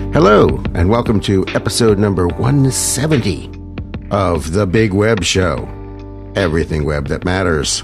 Hello, and welcome to episode number 170 of The Big Web Show, everything web that matters.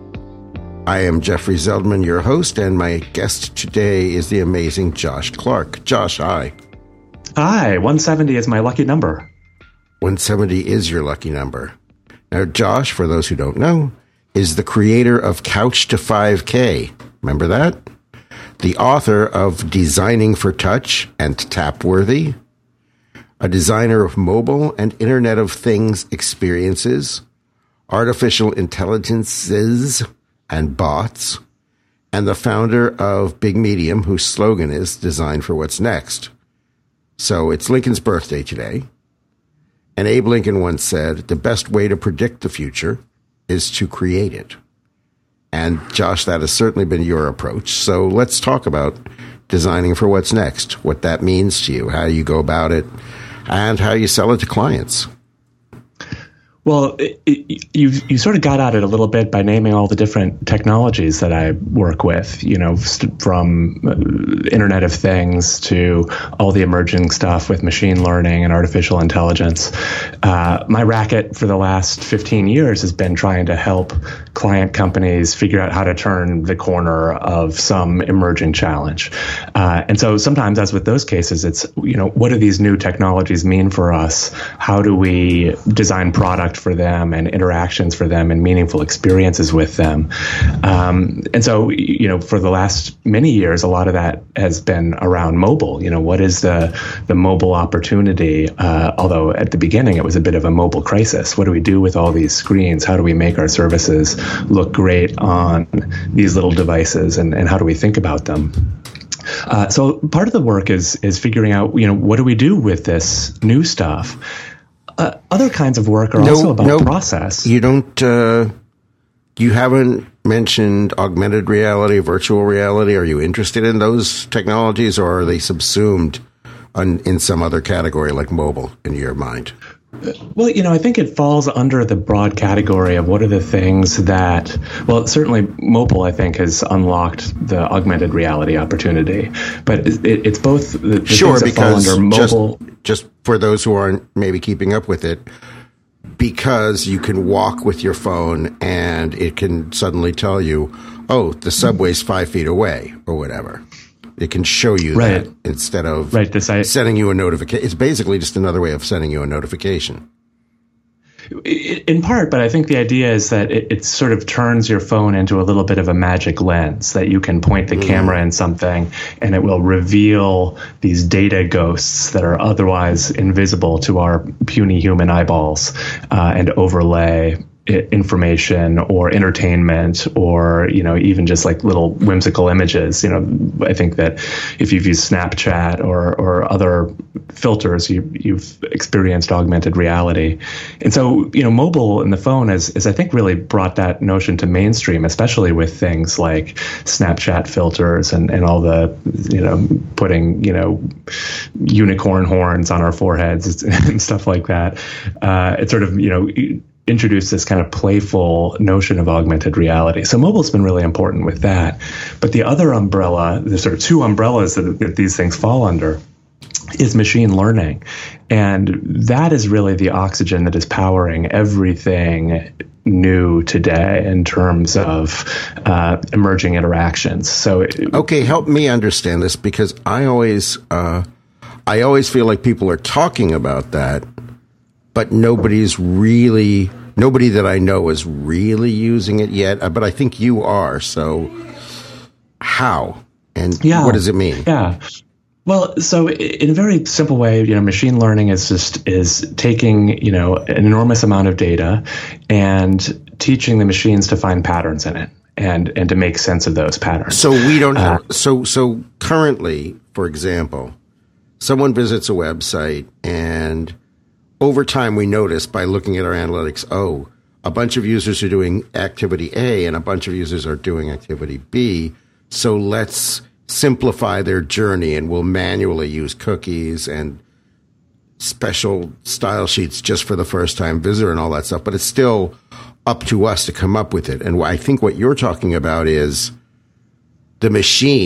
I am Jeffrey Zeldman, your host, and my guest today is the amazing Josh Clark. Josh, hi. Hi, 170 is my lucky number. 170 is your lucky number. Now, Josh, for those who don't know, is the creator of Couch to 5K. Remember that? The author of Designing for Touch and Tapworthy, a designer of mobile and Internet of Things experiences, artificial intelligences and bots, and the founder of Big Medium, whose slogan is Design for What's Next. So it's Lincoln's birthday today, and Abe Lincoln once said, the best way to predict the future is to create it. And Josh, that has certainly been your approach. So let's talk about designing for what's next, what that means to you, how you go about and how you sell it to clients. Well, you sort of got at it a little bit by naming all the different technologies that I work with, from Internet of Things to all the emerging stuff with machine learning and artificial intelligence. My racket for the last 15 years has been trying to help client companies figure out how to turn the corner of some emerging challenge. And so sometimes, as with those cases, it's, what do these new technologies mean for us? How do we design product for them and interactions for them and meaningful experiences with them? And so, for the last many years, a lot of that has been around mobile. What is the mobile opportunity? Although at the beginning, it was a bit of a mobile crisis. What do we do with all these screens? How do we make our services look great on these little devices? And how do we think about them? So part of the work is figuring out, what do we do with this new stuff? Other kinds of work are also about process. You haven't mentioned augmented reality, virtual reality. Are you interested in those technologies, or are they subsumed in some other category like mobile in your mind? Well, I think it falls under the broad category of what are the things that, certainly mobile, I think, has unlocked the augmented reality opportunity. But it's both the sure, things that fall under mobile. Just for those who aren't maybe keeping up with it, because you can walk with your phone and it can suddenly tell you, oh, the subway's 5 feet away or whatever. It can show you that instead of sending you a notification. It's basically just another way of sending you a notification. In part, but I think the idea is that it sort of turns your phone into a little bit of a magic lens, that you can point the camera in something and it will reveal these data ghosts that are otherwise invisible to our puny human eyeballs, and overlay information or entertainment or, even just like little whimsical images. I think that if you've used Snapchat or other filters, you've experienced augmented reality. And so, mobile and the phone has I think really brought that notion to mainstream, especially with things like Snapchat filters and all the, putting, unicorn horns on our foreheads and stuff like that. It sort of, introduced this kind of playful notion of augmented reality. So mobile's been really important with that. But the other umbrella, there's sort of two umbrellas that these things fall under, is machine learning. And that is really the oxygen that is powering everything new today in terms of emerging interactions. So okay, help me understand this, because I always feel like people are talking about that, but nobody that I know is really using it yet. But I think you are. So how and what does it mean? Yeah. Well, so in a very simple way, machine learning is taking, an enormous amount of data and teaching the machines to find patterns in it and to make sense of those patterns. So we don't have, so currently, for example, someone visits a website and over time we notice by looking at our analytics, a bunch of users are doing activity A and a bunch of users are doing activity B. So let's simplify their journey, and we'll manually use cookies and special style sheets just for the first time visitor and all that stuff. But it's still up to us to come up with it. And I think what you're talking about is the machine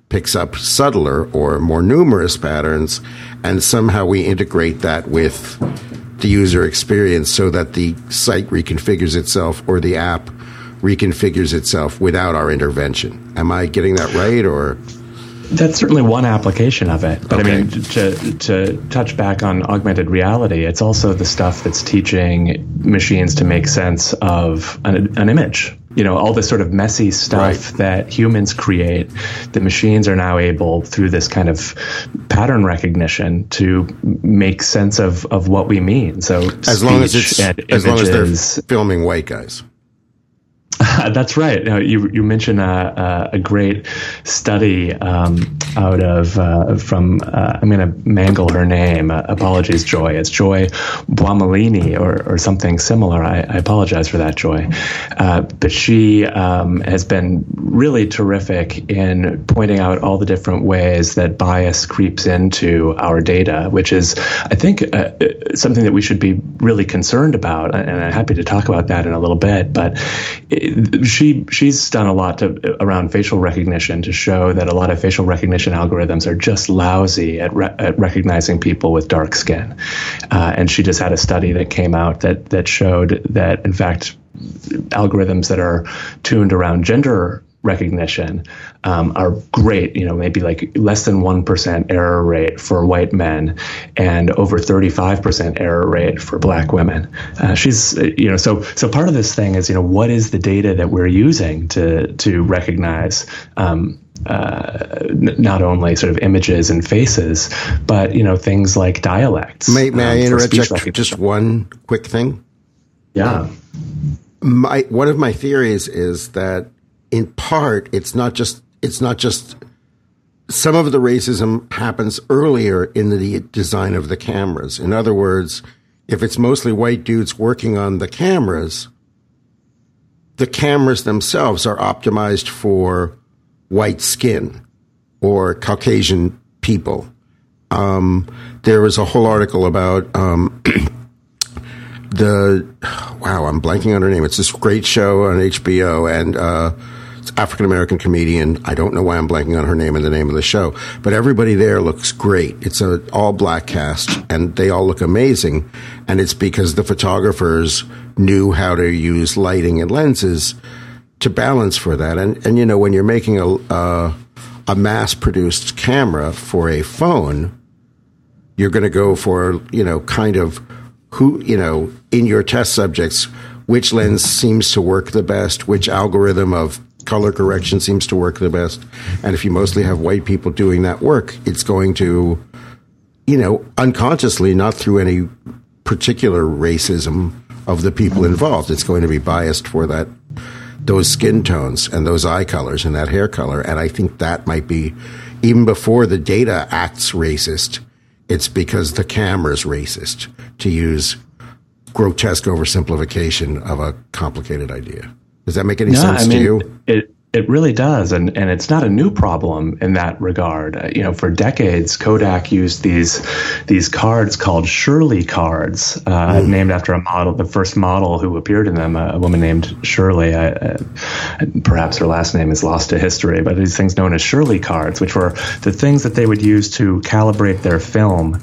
picks up subtler or more numerous patterns, and somehow we integrate that with the user experience so that the site reconfigures itself or the app reconfigures itself without our intervention. Am I getting that right, or? That's certainly one application of it. But Okay. I mean, to touch back on augmented reality, it's also the stuff that's teaching machines to make sense of an image. You know, all this sort of messy stuff Right. that humans create, the machines are now able, through this kind of pattern recognition, to make sense of what we mean. So As long as they're images. filming white guys. That's right. Now, you mentioned a great study out of from I'm going to mangle her name. Apologies, Joy. It's Joy Buomalini or something similar. I apologize for that, Joy. But she has been really terrific in pointing out all the different ways that bias creeps into our data, which is, I think, something that we should be really concerned about. And I'm happy to talk about that in a little bit. But she's done a lot around facial recognition to show that a lot of facial recognition algorithms are just lousy at recognizing people with dark skin. And she just had a study that came out that showed that, in fact, algorithms that are tuned around gender recognition are great, maybe like less than 1% error rate for white men and over 35% error rate for black women. She's, so part of this thing is, what is the data that we're using to recognize not only sort of images and faces, but, things like dialects. May I interject just one quick thing? Yeah. One of my theories is that in part, it's not just some of the racism happens earlier in the design of the cameras. In other words, if it's mostly white dudes working on the cameras themselves are optimized for white skin or Caucasian people. There was a whole article about I'm blanking on her name. It's this great show on HBO, and it's African-American comedian. I don't know why I'm blanking on her name and the name of the show, but everybody there looks great. It's an all-black cast, and they all look amazing, and it's because the photographers knew how to use lighting and lenses to balance for that. And when you're making a mass-produced camera for a phone, you're going to go for, kind of who, in your test subjects, which lens seems to work the best, which algorithm of color correction seems to work the best. And if you mostly have white people doing that work, it's going to, unconsciously, not through any particular racism of the people involved, it's going to be biased for those skin tones and those eye colors and that hair color. And I think that might be, even before the data acts racist, it's because the camera's racist, to use grotesque oversimplification of a complicated idea. Does that make any sense to you? It really does, and it's not a new problem in that regard. For decades, Kodak used these cards called Shirley cards, named after a model, the first model who appeared in them, a woman named Shirley. Perhaps her last name is lost to history, but these things known as Shirley cards, which were the things that they would use to calibrate their film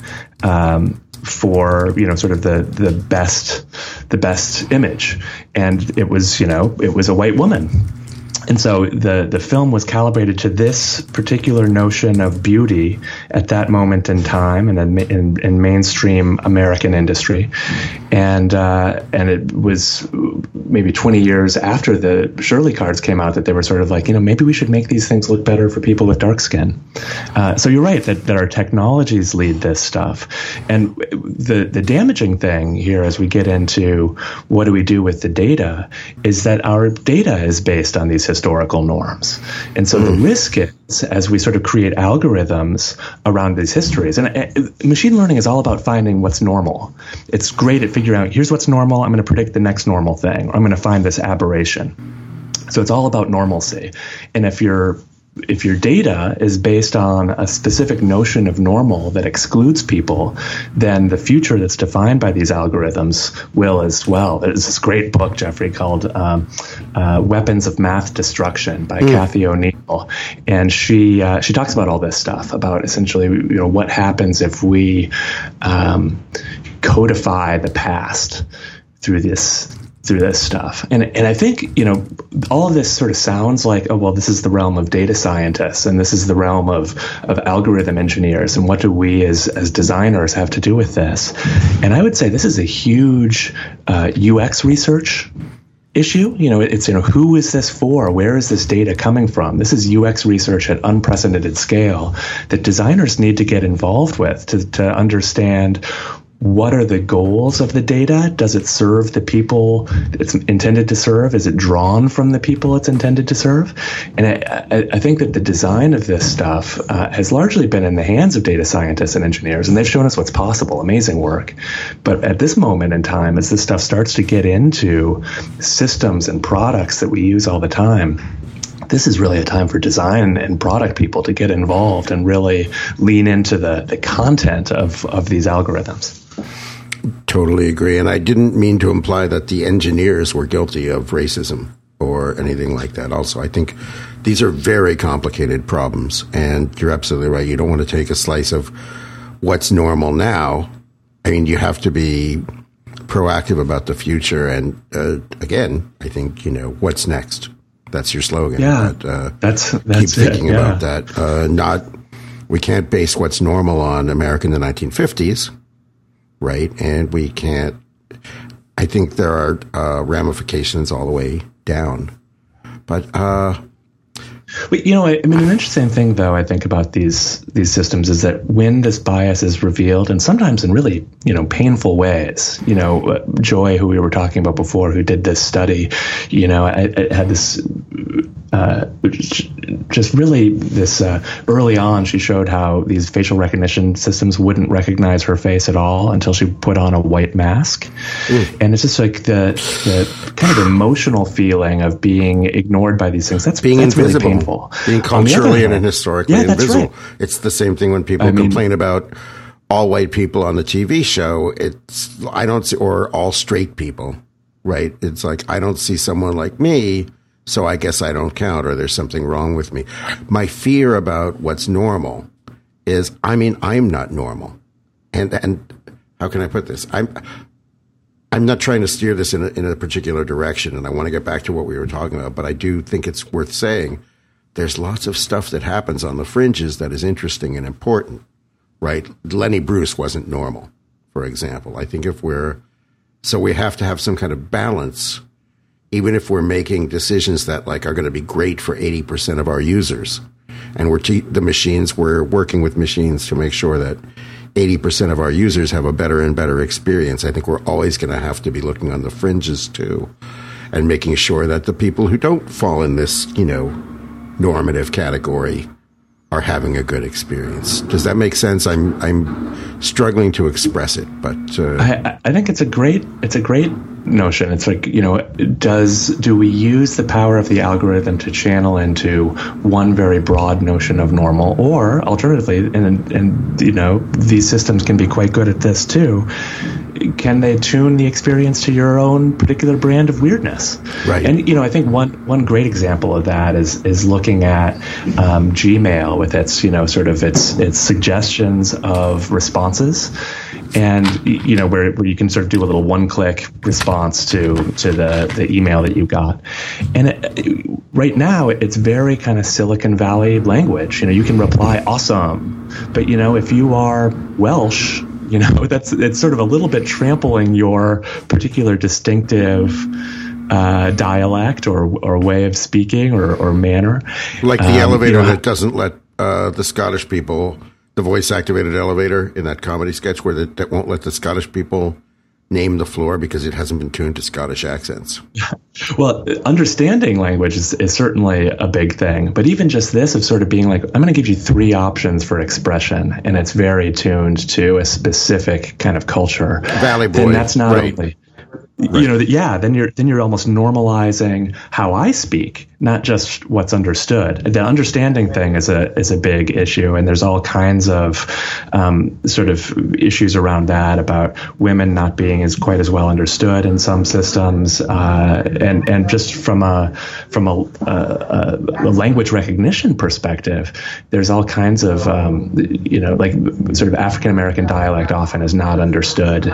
for sort of the best image, and it was a white woman. And so the film was calibrated to this particular notion of beauty at that moment in time, and in mainstream American industry, and it was maybe 20 years after the Shirley cards came out that they were sort of like, maybe we should make these things look better for people with dark skin. So you're right that our technologies lead this stuff, and the damaging thing here as we get into what do we do with the data is that our data is based on these historical norms. And so the risk is, as we sort of create algorithms around these histories, and machine learning is all about finding what's normal. It's great at figuring out, here's what's normal, I'm going to predict the next normal thing, or I'm going to find this aberration. So it's all about normalcy. And if your data is based on a specific notion of normal that excludes people, then the future that's defined by these algorithms will as well. There's this great book, Jeffrey, called Weapons of Math Destruction by Cathy O'Neil. and she talks about all this stuff about essentially what happens if we codify the past through this stuff. And I think, all of this sort of sounds like, oh, well, this is the realm of data scientists and this is the realm of algorithm engineers. And what do we as designers have to do with this? And I would say this is a huge UX research issue. It's, who is this for? Where is this data coming from? This is UX research at unprecedented scale that designers need to get involved with to understand what are the goals of the data? Does it serve the people it's intended to serve? Is it drawn from the people it's intended to serve? And I think that the design of this stuff has largely been in the hands of data scientists and engineers, and they've shown us what's possible, amazing work. But at this moment in time, as this stuff starts to get into systems and products that we use all the time, this is really a time for design and product people to get involved and really lean into the content of these algorithms. Totally agree. And I didn't mean to imply that the engineers were guilty of racism or anything like that. Also, I think these are very complicated problems. And you're absolutely right. You don't want to take a slice of what's normal now. I mean, you have to be proactive about the future. And again, I think, what's next? That's your slogan. Yeah, that's keep thinking about that. We can't base what's normal on America in the 1950s. Right. And we can't, I think there are ramifications all the way down. But, an interesting thing, though, I think about these systems is that when this bias is revealed, and sometimes in really, painful ways, Joy, who we were talking about before, who did this study, I had this just really this early on, she showed how these facial recognition systems wouldn't recognize her face at all until she put on a white mask. And it's just like the kind of emotional feeling of being ignored by these things. That's invisible. Really painful. Being culturally and historically invisible. Right. It's the same thing when people complain about all white people on the TV show. I don't see, or all straight people, right? It's like, I don't see someone like me, so I guess I don't count, or there's something wrong with me. My fear about what's normal is, I'm not normal. And how can I put this? I'm not trying to steer this in a particular direction, and I want to get back to what we were talking about, but I do think it's worth saying there's lots of stuff that happens on the fringes that is interesting and important, right? Lenny Bruce wasn't normal, for example. I think so we have to have some kind of balance, even if we're making decisions that are going to be great for 80% of our users. And we're working with machines to make sure that 80% of our users have a better and better experience. I think we're always going to have to be looking on the fringes too, and making sure that the people who don't fall in this, normative category are having a good experience. Does that make sense? I'm struggling to express it, but I think it's a great notion. It's like, do we use the power of the algorithm to channel into one very broad notion of normal, or alternatively, and these systems can be quite good at this too, can they tune the experience to your own particular brand of weirdness? Right. And I think one great example of that is looking at Gmail with its sort of its suggestions of responses, and where you can sort of do a little one-click response to the email that you got. And right now it's very kind of Silicon Valley language. You can reply awesome, but if you are Welsh, it's sort of a little bit trampling your particular distinctive dialect or way of speaking or manner. Like the elevator that doesn't let the Scottish people, the voice-activated elevator in that comedy sketch where that won't let the Scottish people name the floor because it hasn't been tuned to Scottish accents. Well, understanding language is certainly a big thing. But even just this of sort of being like, I'm going to give you 3 options for expression, and it's very tuned to a specific kind of culture. Valley Boy. Then that's not right. only... Right. Then you're almost normalizing how I speak, not just what's understood. The understanding thing is a big issue, and there's all kinds of sort of issues around that, about women not being quite as well understood in some systems, and just from a language recognition perspective, there's all kinds of like sort of African American dialect often is not understood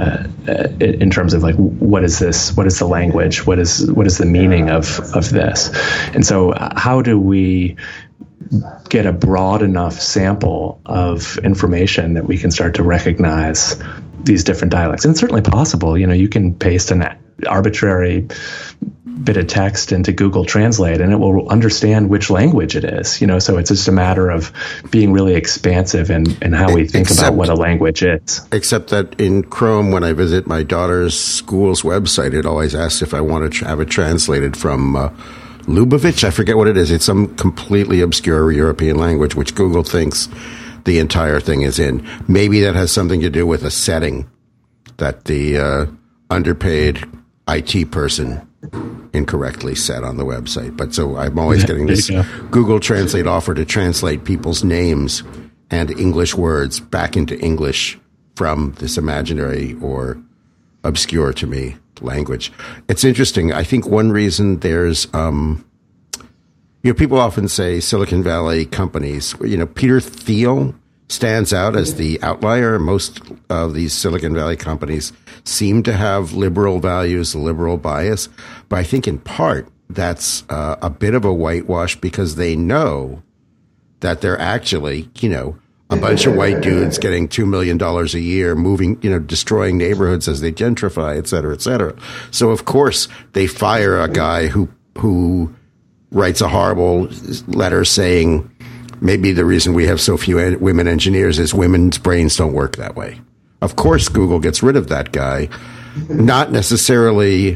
in terms of like, what is this? What is the language? What is the meaning of this? And so how do we get a broad enough sample of information that we can start to recognize these different dialects? And it's certainly possible. You can paste an arbitrary bit of text into Google Translate and it will understand which language it is. So it's just a matter of being really expansive in how we think about what a language is. Except that in Chrome, when I visit my daughter's school's website, it always asks if I want to have it translated from Lubavitch. I forget what it is. It's some completely obscure European language, which Google thinks the entire thing is in. Maybe that has something to do with a setting that the underpaid IT person incorrectly set on the website. But so I'm always getting this Google Translate offer to translate people's names and English words back into English from this imaginary or obscure to me language. It's interesting. I think one reason there's, people often say Silicon Valley companies, Peter Thiel stands out as the outlier. Most of these Silicon Valley companies seem to have liberal values, liberal bias. But I think in part that's a bit of a whitewash because they know that they're actually, a bunch of white dudes getting $2 million a year, moving, destroying neighborhoods as they gentrify, et cetera, et cetera. So, of course, they fire a guy who writes a horrible letter saying, maybe the reason we have so few women engineers is women's brains don't work that way. Of course, Google gets rid of that guy. Not necessarily.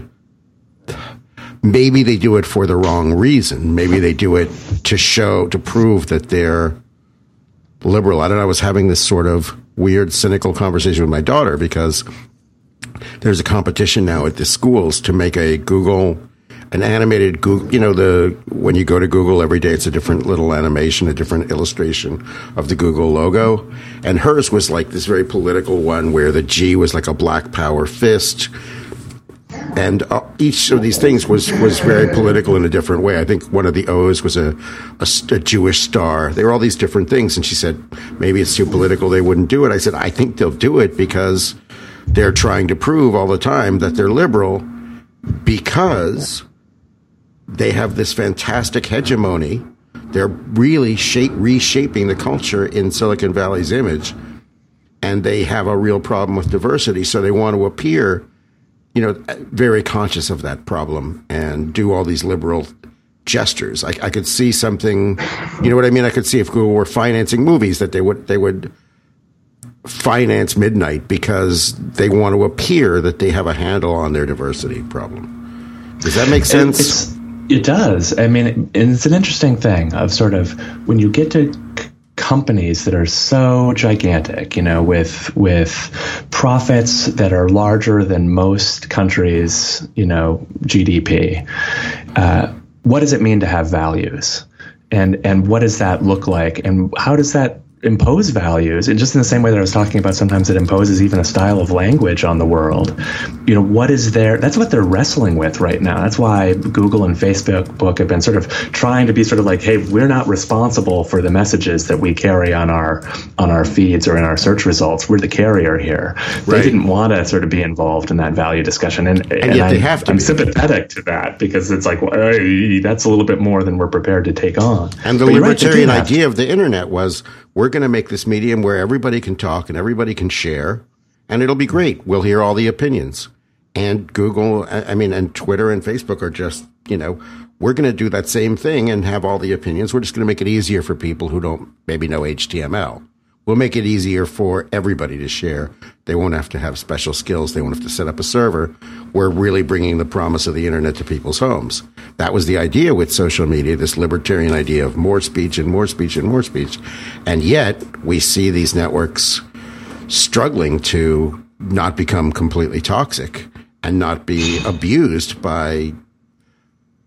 Maybe they do it for the wrong reason. Maybe they do it to prove that they're liberal. I don't know. I was having this sort of weird, cynical conversation with my daughter because there's a competition now at the schools to make an animated Google, when you go to Google every day, it's a different little animation, a different illustration of the Google logo. And hers was like this very political one where the G was like a black power fist. And each of these things was very political in a different way. I think one of the O's was a Jewish star. There were all these different things. And she said, maybe it's too political, they wouldn't do it. I said, I think they'll do it because they're trying to prove all the time that they're liberal because they have this fantastic hegemony. They're really reshaping the culture in Silicon Valley's image. And they have a real problem with diversity. So they want to appear very conscious of that problem and do all these liberal gestures. I could see something, what I mean? I could see if Google were financing movies that they would finance Midnight because they want to appear that they have a handle on their diversity problem. Does that make sense? It does. I mean, it's an interesting thing of sort of when you get to companies that are so gigantic, with profits that are larger than most countries, GDP. What does it mean to have values? And what does that look like? And how does that impose values? And just in the same way that I was talking about, sometimes it imposes even a style of language on the world. What is there? That's what they're wrestling with right now. That's why Google and Facebook have been sort of trying to be sort of like, hey, we're not responsible for the messages that we carry on our feeds or in our search results. We're the carrier here. Right. They didn't want to sort of be involved in that value discussion. And yet they have to. I'm sympathetic to that because it's like, well, hey, that's a little bit more than we're prepared to take on. And the libertarian idea of the internet was, we're going to make this medium where everybody can talk and everybody can share, and it'll be great. We'll hear all the opinions. And Google, and Twitter and Facebook are just, we're going to do that same thing and have all the opinions. We're just going to make it easier for people who don't maybe know HTML. We'll make it easier for everybody to share. They won't have to have special skills. They won't have to set up a server. We're really bringing the promise of the internet to people's homes. That was the idea with social media, this libertarian idea of more speech and more speech and more speech. And yet we see these networks struggling to not become completely toxic and not be abused by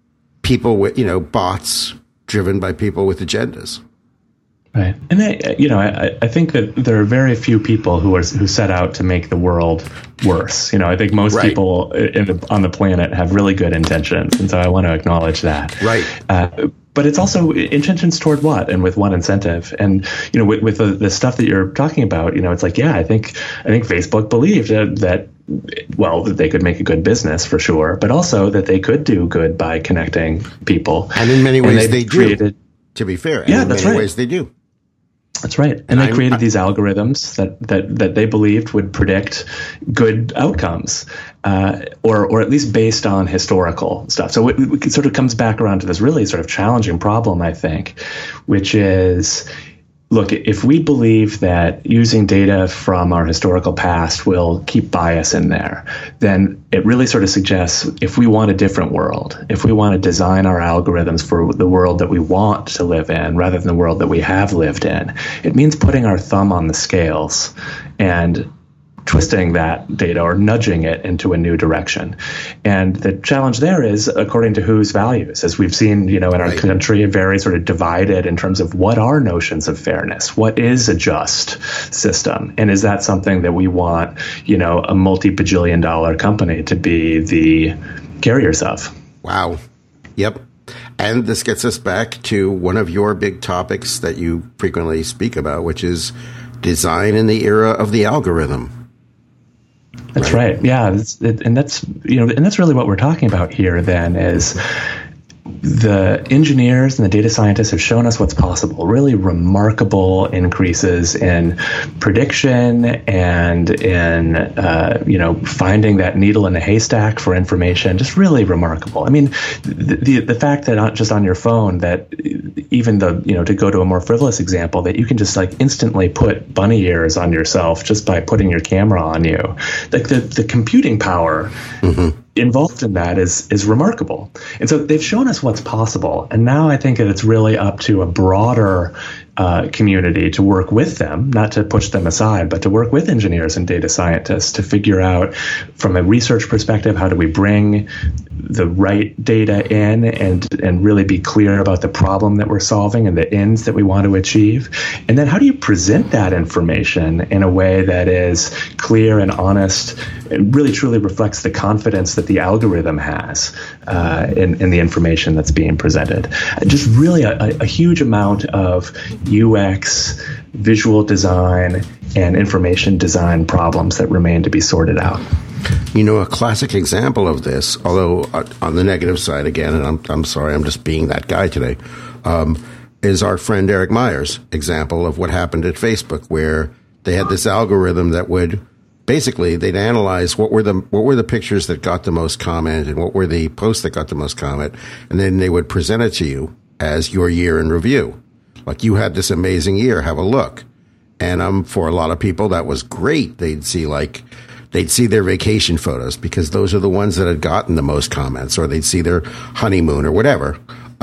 people with, bots driven by people with agendas. Right. And I think that there are very few people who set out to make the world worse. I think most people on the planet have really good intentions. And so I want to acknowledge that. Right. But it's also intentions toward what and with what incentive. And, with the stuff that you're talking about, it's like, I think Facebook believed that they could make a good business for sure, but also that they could do good by connecting people. And in many ways they do, to be fair. And in many ways they do. That's right. And they created these algorithms that they believed would predict good outcomes, or at least based on historical stuff. So it sort of comes back around to this really sort of challenging problem, I think, which is, look, if we believe that using data from our historical past will keep bias in there, then it really sort of suggests if we want a different world, if we want to design our algorithms for the world that we want to live in rather than the world that we have lived in, it means putting our thumb on the scales and twisting that data or nudging it into a new direction. And the challenge there is according to whose values. As we've seen, in our country, very sort of divided in terms of what are notions of fairness, what is a just system, and is that something that we want, a multi-bajillion-dollar company to be the carriers of? Wow. Yep. And this gets us back to one of your big topics that you frequently speak about, which is design in the era of the algorithm. That's right. Yeah. And that's really what we're talking about here then is the engineers and the data scientists have shown us what's possible, really remarkable increases in prediction and in, finding that needle in the haystack for information, just really remarkable. I mean, the fact that not just on your phone, that even to go to a more frivolous example, that you can just like instantly put bunny ears on yourself just by putting your camera on you, like the computing power involved in that is remarkable. And so they've shown us what's possible. And now I think that it's really up to a broader community to work with them, not to push them aside, but to work with engineers and data scientists to figure out from a research perspective, how do we bring the right data in and really be clear about the problem that we're solving and the ends that we want to achieve. And then how do you present that information in a way that is clear and honest and really truly reflects the confidence that the algorithm has in the information that's being presented. Just really a huge amount of UX, visual design, and information design problems that remain to be sorted out. A classic example of this, although on the negative side again, and I'm sorry, I'm just being that guy today, is our friend Eric Meyer's example of what happened at Facebook, where they had this algorithm that would basically they'd analyze what were the pictures that got the most comment and what were the posts that got the most comment, and then they would present it to you as your year in review. Like, you had this amazing year, have a look. And for a lot of people, that was great. They'd see their vacation photos because those are the ones that had gotten the most comments, or they'd see their honeymoon or whatever.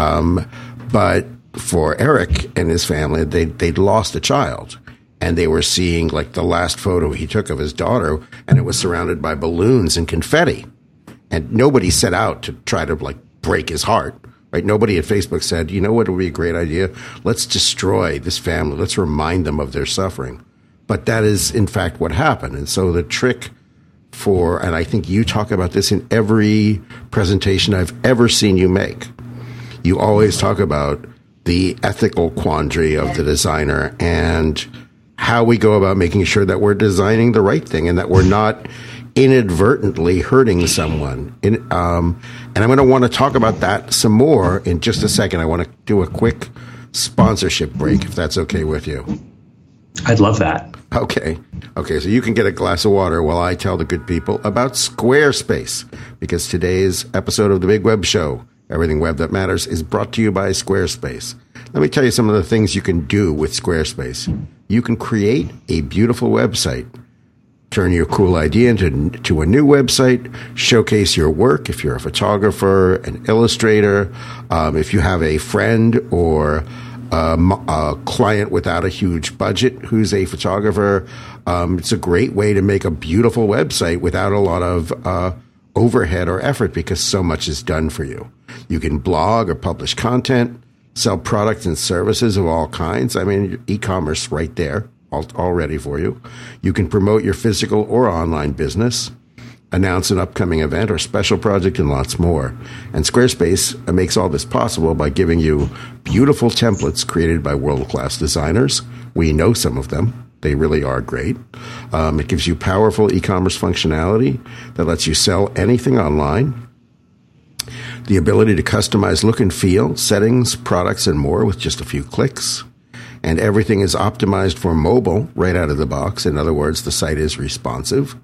But for Eric and his family, they'd lost a child, and they were seeing like the last photo he took of his daughter, and it was surrounded by balloons and confetti. And nobody set out to try to like break his heart. Right? Nobody at Facebook said, you know what would be a great idea? Let's destroy this family. Let's remind them of their suffering. But that is, in fact, what happened. And so the trick and I think you talk about this in every presentation I've ever seen you make, you always talk about the ethical quandary of the designer and how we go about making sure that we're designing the right thing and that we're not inadvertently hurting someone. And I'm going to want to talk about that some more in just a second. I want to do a quick sponsorship break, if that's okay with you. I'd love that. Okay, so you can get a glass of water while I tell the good people about Squarespace, because today's episode of The Big Web Show, Everything Web That Matters, is brought to you by Squarespace. Let me tell you some of the things you can do with Squarespace. You can create a beautiful website, turn your cool idea into a new website, showcase your work if you're a photographer, an illustrator, if you have a friend or a client without a huge budget who's a photographer. It's a great way to make a beautiful website without a lot of overhead or effort because so much is done for you. You can blog or publish content, sell products and services of all kinds. I mean, e-commerce right there, all ready for you. You can promote your physical or online business, announce an upcoming event or special project, and lots more. And Squarespace makes all this possible by giving you beautiful templates created by world-class designers. We know some of them. They really are great. It gives you powerful e-commerce functionality that lets you sell anything online. The ability to customize look and feel, settings, products, and more with just a few clicks. And everything is optimized for mobile right out of the box. In other words, the site is responsive.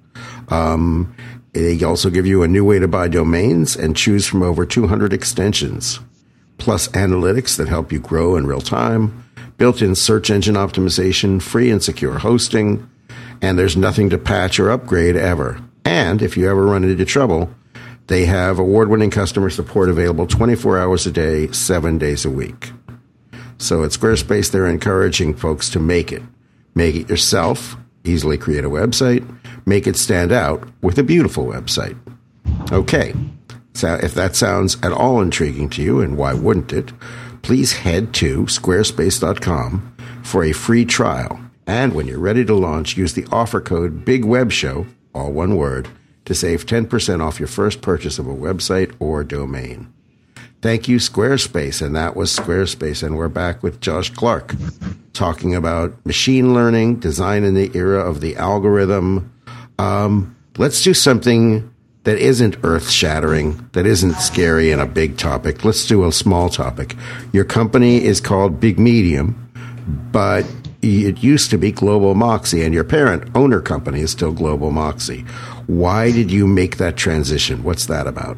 They also give you a new way to buy domains and choose from over 200 extensions, plus analytics that help you grow in real time, built-in search engine optimization, free and secure hosting, and there's nothing to patch or upgrade ever. And if you ever run into trouble, they have award-winning customer support available 24 hours a day, 7 days a week. So at Squarespace, they're encouraging folks to make it. Make it yourself. Easily create a website, make it stand out with a beautiful website. Okay, so if that sounds at all intriguing to you, and why wouldn't it, please head to squarespace.com for a free trial. And when you're ready to launch, use the offer code BIGWEBSHOW, all one word, to save 10% off your first purchase of a website or domain. Thank you, Squarespace. And that was Squarespace. And we're back with Josh Clark talking about machine learning, design in the era of the algorithm. Let's do something that isn't earth-shattering, that isn't scary and a big topic. Let's do a small topic. Your company is called Big Medium, but it used to be Global Moxie, and your parent owner company is still Global Moxie. Why did you make that transition? What's that about?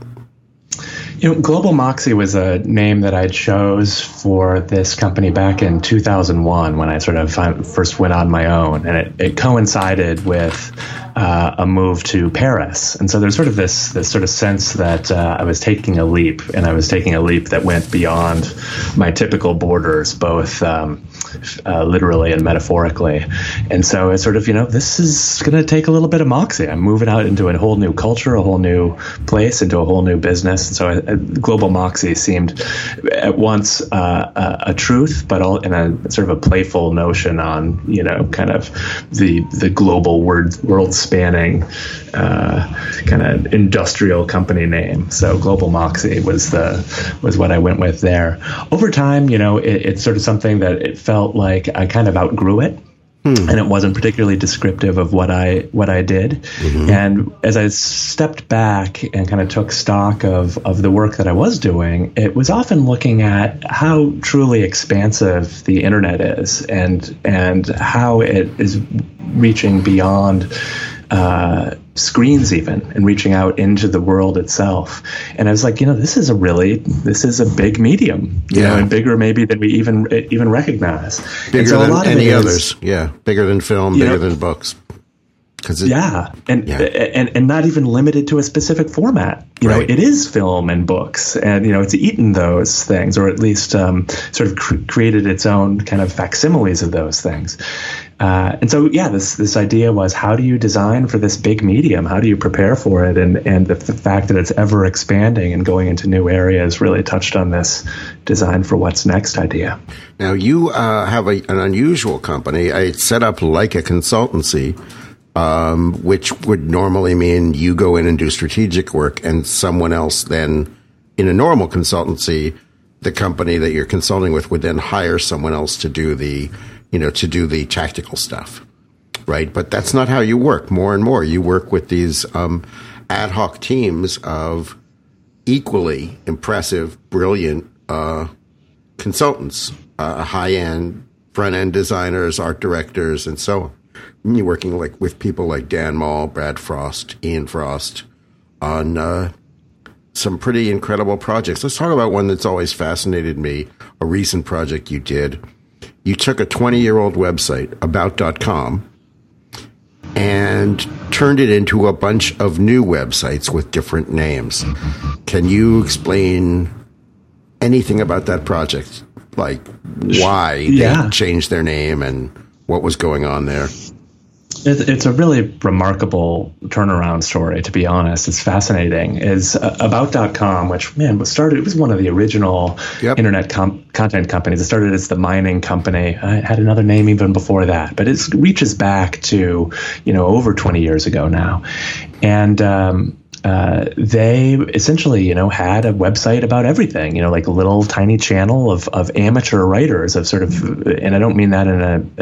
Global Moxie was a name that I chose for this company back in 2001 when I sort of first went on my own, and it coincided with a move to Paris. And so there's sort of this sort of sense that I was taking a leap, and I was taking a leap that went beyond my typical borders, both literally and metaphorically. And so it's sort of, this is going to take a little bit of Moxie. I'm moving out into a whole new culture, a whole new place, into a whole new business. And so Global Moxie seemed at once a truth, but all in a sort of a playful notion on, kind of the global world spanning kind of industrial company name. So Global Moxie was what I went with there. Over time, it's sort of something that it felt like I kind of outgrew it. And it wasn't particularly descriptive of what I did. Mm-hmm. And as I stepped back and kind of took stock of the work that I was doing, it was often looking at how truly expansive the internet is and how it is reaching beyond screens even, and reaching out into the world itself. And I was like, this is a big medium, and bigger maybe than we even recognize. Bigger than any others. Yeah. Bigger than film, bigger than books. And not even limited to a specific format. Right. It is film and books, and it's eaten those things, or at least sort of created its own kind of facsimiles of those things. And so, this idea was, how do you design for this big medium? How do you prepare for it? And the fact that it's ever expanding and going into new areas really touched on this design for what's next idea. Now, you have an unusual company. I set up like a consultancy, which would normally mean you go in and do strategic work, and someone else then, in a normal consultancy, the company that you're consulting with would then hire someone else to do the tactical stuff, right? But that's not how you work. More and more, you work with these ad hoc teams of equally impressive, brilliant consultants, high-end, front-end designers, art directors, and so on. And you're working with people like Dan Mall, Brad Frost, Ian Frost on some pretty incredible projects. Let's talk about one that's always fascinated me, a recent project you did. You took a 20-year-old website, about.com, and turned it into a bunch of new websites with different names. Can you explain anything about that project? Like why they changed their name and what was going on there? It's a really remarkable turnaround story, to be honest. It's fascinating. Is About.com, which, man, it was one of the original internet content companies. It started as the mining company. It had another name even before that, but it reaches back to, over 20 years ago now. And they essentially, had a website about everything, like a little tiny channel of amateur writers of sort of, and I don't mean that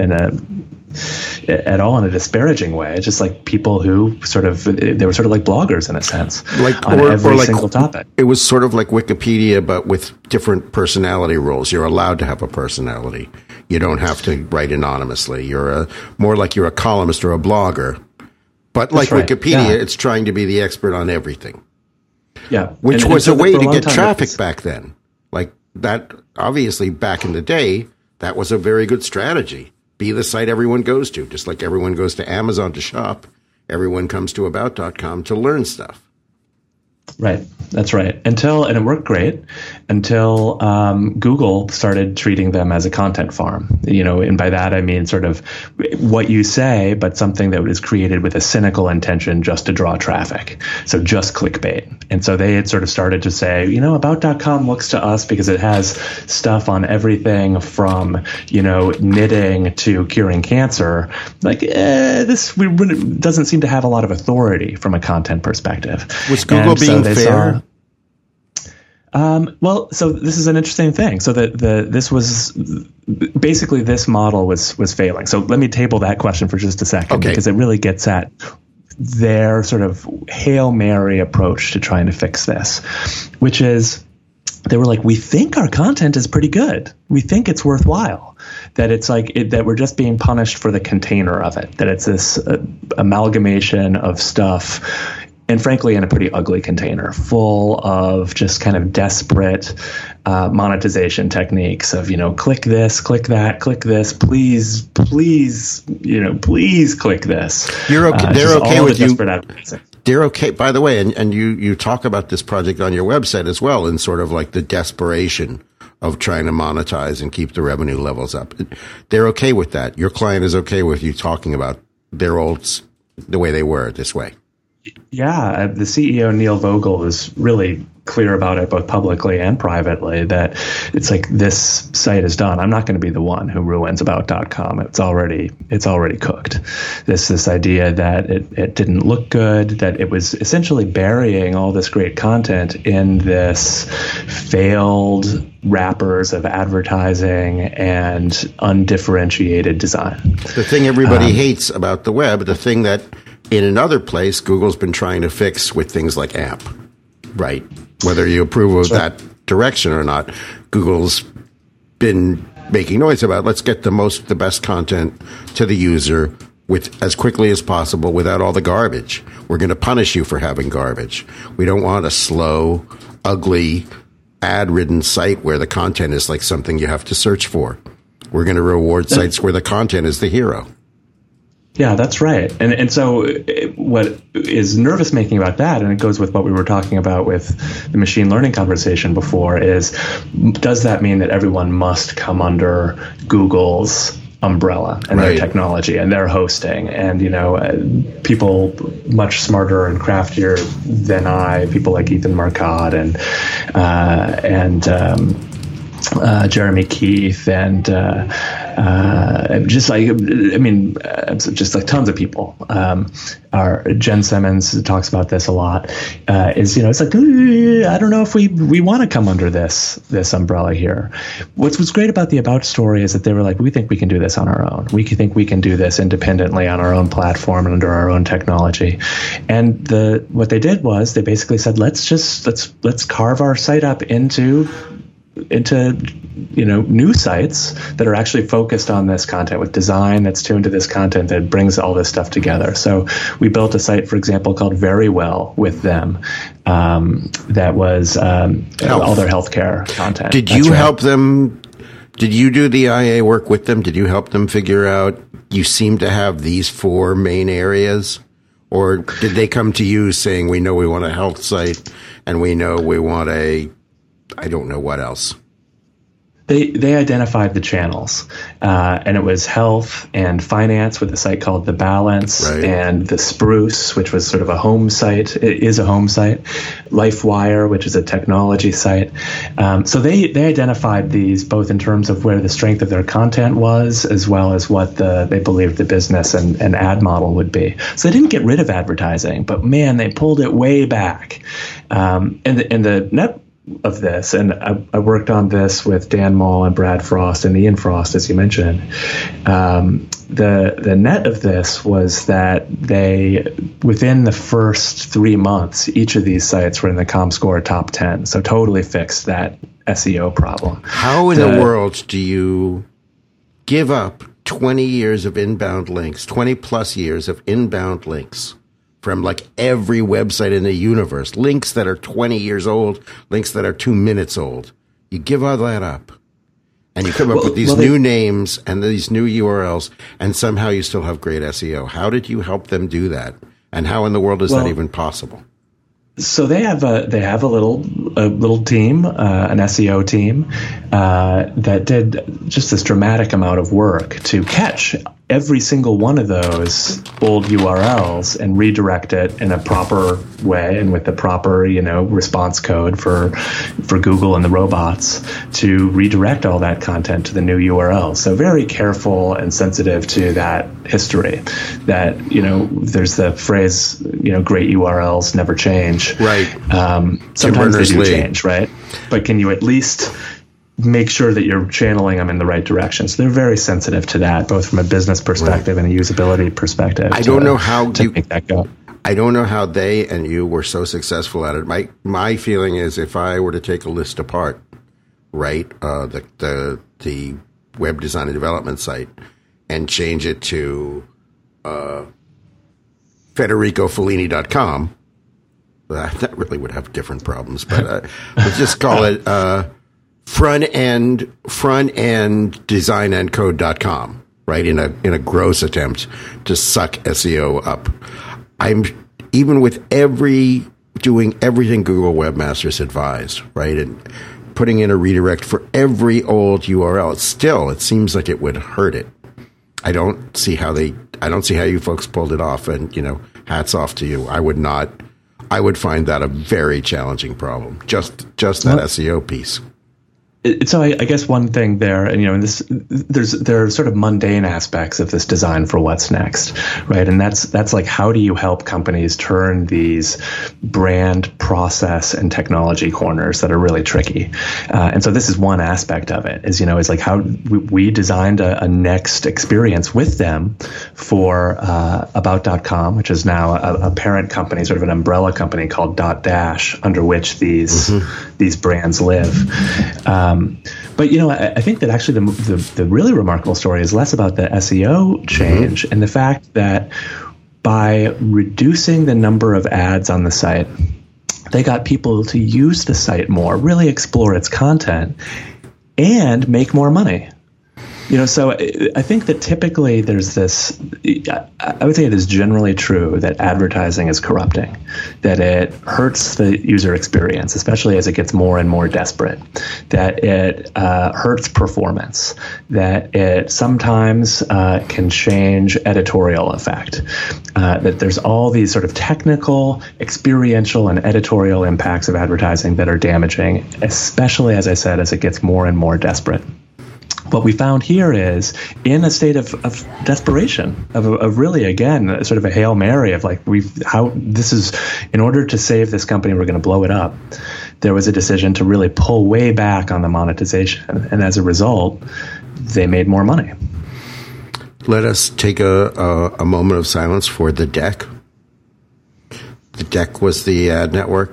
at all in a disparaging way. It's just like people who they were sort of like bloggers in a sense, on every single topic. It was sort of like Wikipedia, but with different personality roles. You're allowed to have a personality. You don't have to write anonymously. You're more like you're a columnist or a blogger. But like Wikipedia, it's trying to be the expert on everything. Yeah. Which was a way to get traffic back then. Like that, obviously, back in the day, that was a very good strategy. Be the site everyone goes to. Just like everyone goes to Amazon to shop, everyone comes to About.com to learn stuff. Right. That's right. And it worked great until Google started treating them as a content farm. And by that I mean sort of what you say, but something that was created with a cynical intention just to draw traffic. So just clickbait. And so they had sort of started to say, About.com looks to us because it has stuff on everything from, knitting to curing cancer. Like, this doesn't seem to have a lot of authority from a content perspective. Was Google being fair? Well, so this is an interesting thing. So this was basically, this model was failing. So let me table that question for just a second, because it really gets at their sort of Hail Mary approach to trying to fix this, which is they were like, we think our content is pretty good. We think it's worthwhile. That it's like that we're just being punished for the container of it. That it's this amalgamation of stuff. And frankly, in a pretty ugly container, full of just kind of desperate monetization techniques of, click this, click that, click this, please, please click this. They're okay with you. They're okay. By the way, and you talk about this project on your website as well, in sort of like the desperation of trying to monetize and keep the revenue levels up. They're okay with that. Your client is okay with you talking about their olds the way they were this way. Yeah, the CEO, Neil Vogel, is really clear about it, both publicly and privately, that it's like, this site is done. I'm not going to be the one who ruins About.com. It's already cooked. This idea that it didn't look good, that it was essentially burying all this great content in this failed wrappers of advertising and undifferentiated design. The thing everybody hates about the web, the thing that in another place Google's been trying to fix with things like AMP, right? Whether you approve of that direction or not, Google's been making noise about, let's get the best content to the user with as quickly as possible without all the garbage. We're going to punish you for having garbage. We don't want a slow, ugly, ad-ridden site where the content is like something you have to search for. We're going to reward sites where the content is the hero. Yeah, that's right. And so what is nervous making about that, and it goes with what we were talking about with the machine learning conversation before, is does that mean that everyone must come under Google's umbrella and their technology and their hosting? And, people much smarter and craftier than people like Ethan Marcotte and Jeremy Keith and just like tons of people. Our Jen Simmons talks about this a lot. It's like, I don't know if we want to come under this umbrella here. What's great about the About story is that they were like, we think we can do this on our own. We think we can do this independently on our own platform and under our own technology. And what they did was they basically said, let's carve our site up into new sites that are actually focused on this content, with design that's tuned to this content that brings all this stuff together. So we built a site, for example, called Very Well with them, that was all their healthcare content. Did you help them? Did you do the IA work with them? Did you help them figure out, you seem to have these 4 main areas? Or did they come to you saying, we know we want a health site and we know we want I don't know what else? They identified the channels, and it was health and finance with a site called The Balance, right, and The Spruce, which was sort of a home site. It is a home site. LifeWire, which is a technology site. So they identified these both in terms of where the strength of their content was, as well as what they believed the business and ad model would be. So they didn't get rid of advertising, but man, they pulled it way back. And the net of this, and I worked on this with Dan Moll and Brad Frost and Ian Frost, as you mentioned. The net of this was that within the first 3 months, each of these sites were in the ComScore top 10. So totally fixed that SEO problem. How in the world do you give up 20 years of inbound links, 20 plus years of inbound links from like every website in the universe, links that are 20 years old, links that are 2 minutes old? You give all that up and you come up with these new names and these new URLs, and somehow you still have great SEO. How did you help them do that? And how in the world is that even possible? So they have a little team, an SEO team, that did just this dramatic amount of work to catch every single one of those old URLs and redirect it in a proper way and with the proper, response code for Google and the robots to redirect all that content to the new URL. So very careful and sensitive to that history. That, there's the phrase, great URLs never change. Right. Sometimes they do change, right? But can you at least make sure that you're channeling them in the right direction? So they're very sensitive to that, both from a business perspective and a usability perspective. I don't know how to make that go. I don't know how they and you were so successful at it. My feeling is, if I were to take a list apart, right, the web design and development site, and change it to FedericoFellini.com, that really would have different problems. But let's just call it front end designencode.com, right? In a gross attempt to suck SEO up. I'm even with doing everything Google Webmasters advised, right? And putting in a redirect for every old URL. It seems like it would hurt it. I don't see how you folks pulled it off, and, hats off to you. I would find that a very challenging problem. Just that SEO piece. So I guess one thing there, and there are sort of mundane aspects of this design for what's next, right? And that's like, how do you help companies turn these brand, process, and technology corners that are really tricky? And so this is one aspect of it. Is like how we designed a next experience with them for About.com, which is now a parent company, sort of an umbrella company called Dotdash, under which these brands live. But I think that actually the really remarkable story is less about the SEO change and the fact that by reducing the number of ads on the site, they got people to use the site more, really explore its content, and make more money. So I think that typically there's this, I would say it is generally true that advertising is corrupting, that it hurts the user experience, especially as it gets more and more desperate, that it hurts performance, that it sometimes can change editorial effect, that there's all these sort of technical, experiential, and editorial impacts of advertising that are damaging, especially, as I said, as it gets more and more desperate. What we found here is, in a state of desperation, of really, again, sort of a Hail Mary of like, in order to save this company, we're going to blow it up. There was a decision to really pull way back on the monetization. And as a result, they made more money. Let us take a moment of silence for The Deck. The Deck was the ad network.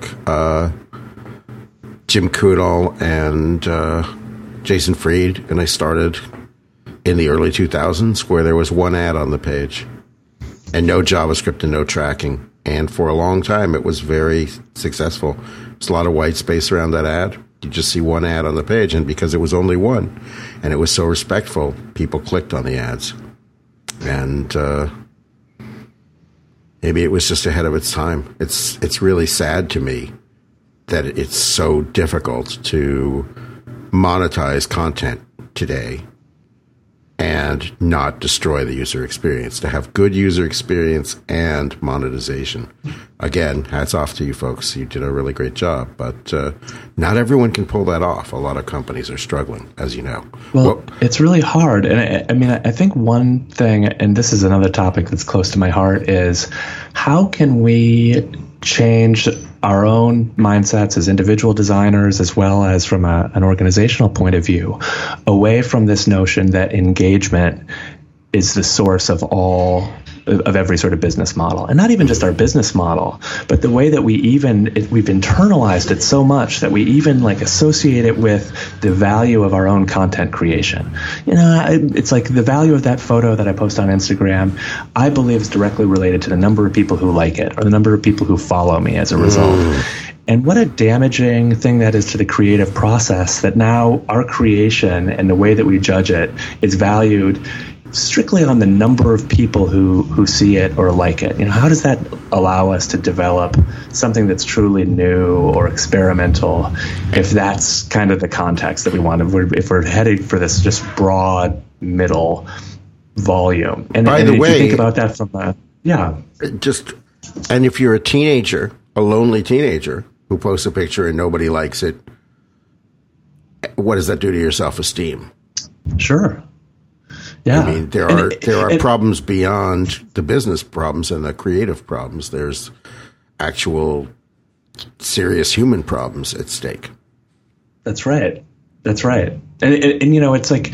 Jim Coudal and Jason Fried and I started in the early 2000s, where there was one ad on the page and no JavaScript and no tracking. And for a long time, it was very successful. There's a lot of white space around that ad. You just see one ad on the page, and because it was only one and it was so respectful, people clicked on the ads. And maybe it was just ahead of its time. It's really sad to me that it's so difficult to monetize content today and not destroy the user experience, to have good user experience and monetization. Again, hats off to you folks. You did a really great job, but not everyone can pull that off. A lot of companies are struggling, as you know. Well, it's really hard. And I think one thing, and this is another topic that's close to my heart, is how can we change our own mindsets as individual designers, as well as from an organizational point of view, away from this notion that engagement is the source of every sort of business model, and not even just our business model, but the way that we've internalized it so much that we even associate it with the value of our own content creation. It's like the value of that photo that I post on Instagram, I believe is directly related to the number of people who like it or the number of people who follow me as a result. And what a damaging thing that is to the creative process, that now our creation and the way that we judge it is valued strictly on the number of people who see it or like it. How does that allow us to develop something that's truly new or experimental if that's kind of the context that we want, if we're heading for this just broad middle volume? And by the way, if you think about that from and if you're a teenager, a lonely teenager who posts a picture and nobody likes it, what does that do to your self-esteem? Sure. Yeah. I mean, there are problems beyond the business problems and the creative problems. There's actual serious human problems at stake. That's right. And it's like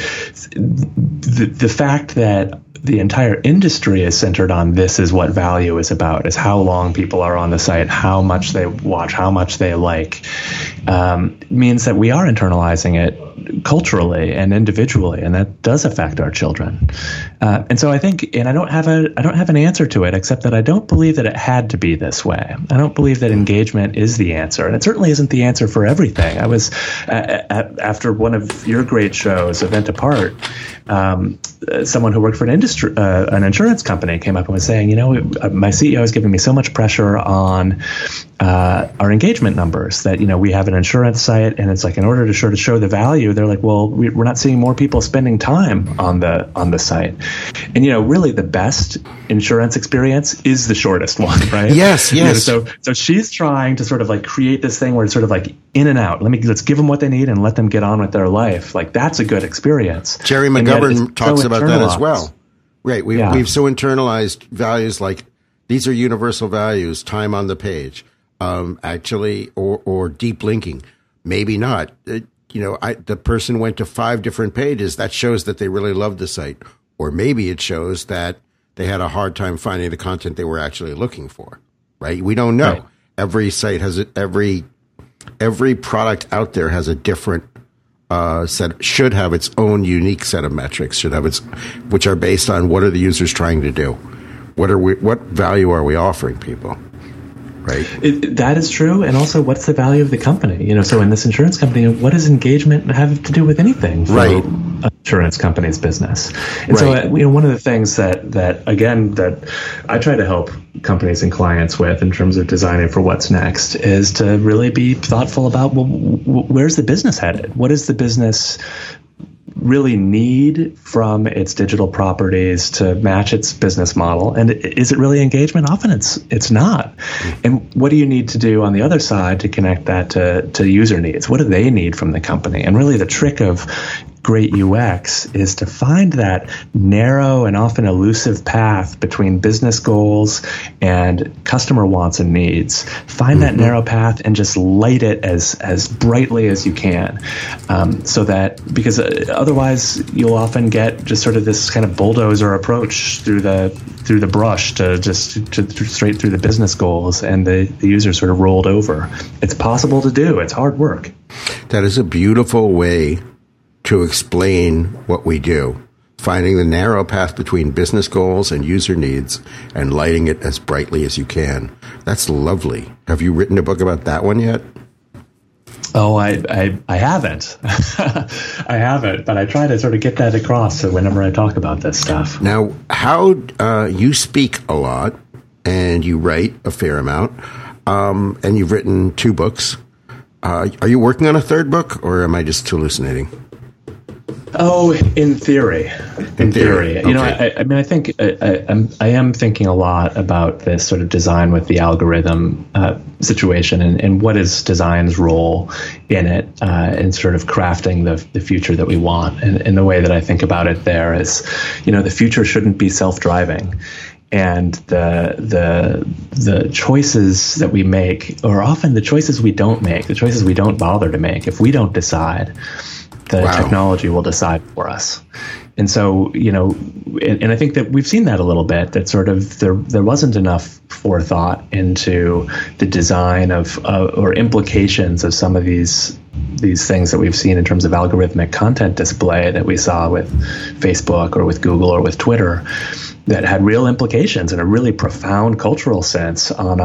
the fact that the entire industry is centered on this is what value is about, is how long people are on the site, how much they watch, how much they like, means that we are internalizing it culturally and individually, and that does affect our children. And so I think, and I don't have an answer to it, except that I don't believe that it had to be this way. I don't believe that engagement is the answer, and it certainly isn't the answer for everything. I was after one of your great shows, Event Apart, someone who worked for an insurance company came up and was saying, my CEO is giving me so much pressure on our engagement numbers that, we have an insurance site, and it's like, in order to show the value, they're like, well, we're not seeing more people spending time on the site. And, really the best insurance experience is the shortest one, right? Yes. So she's trying to sort of create this thing where it's sort of in and out. Let's give them what they need and let them get on with their life. That's a good experience. Jerry McGovern talks about that as well. Right. We've so internalized values like these are universal values, time on the page, actually, or deep linking. Maybe not. The person went to 5 different pages. That shows that they really loved the site. Or maybe it shows that they had a hard time finding the content they were actually looking for. Right. We don't know. Right. Every site has every product out there has a different should have its own unique set of metrics, which are based on what are the users trying to do, what value are we offering people, right? That is true, and also what's the value of the company? So in this insurance company, what does engagement have to do with anything for an insurance company's business? And so one of the things that I try to help companies and clients with in terms of designing for what's next is to really be thoughtful about, where's the business headed? What does the business really need from its digital properties to match its business model? And is it really engagement? Often it's not. And what do you need to do on the other side to connect that to user needs? What do they need from the company? And really the trick of great UX is to find that narrow and often elusive path between business goals and customer wants and needs. Find that narrow path and just light it as brightly as you can, so that, because otherwise you'll often get just sort of this kind of bulldozer approach through the brush to straight through the business goals, and the user sort of rolled over. It's possible to do. It's hard work. That is a beautiful way to explain what we do, finding the narrow path between business goals and user needs and lighting it as brightly as you can. That's lovely. Have you written a book about that one yet? Oh, I haven't. I haven't, but I try to sort of get that across so whenever I talk about this stuff. Now, how you speak a lot and you write a fair amount, and you've written 2 books. Are you working on a third book, or am I just hallucinating? Oh, in theory. In theory. Okay. You know, I mean, I think I am thinking a lot about this sort of design with the algorithm situation and what is design's role in it, in sort of crafting the future that we want. And the way that I think about it there is, you know, the future shouldn't be self-driving. And the choices that we make, or often the choices we don't make, the choices we don't bother to make, if we don't decide, the technology will decide for us. And so, you know, and I think that we've seen that a little bit, that sort of there wasn't enough forethought into the design of or implications of some of these things that we've seen in terms of algorithmic content display that we saw with Facebook or with Google or with Twitter, that had real implications in a really profound cultural sense on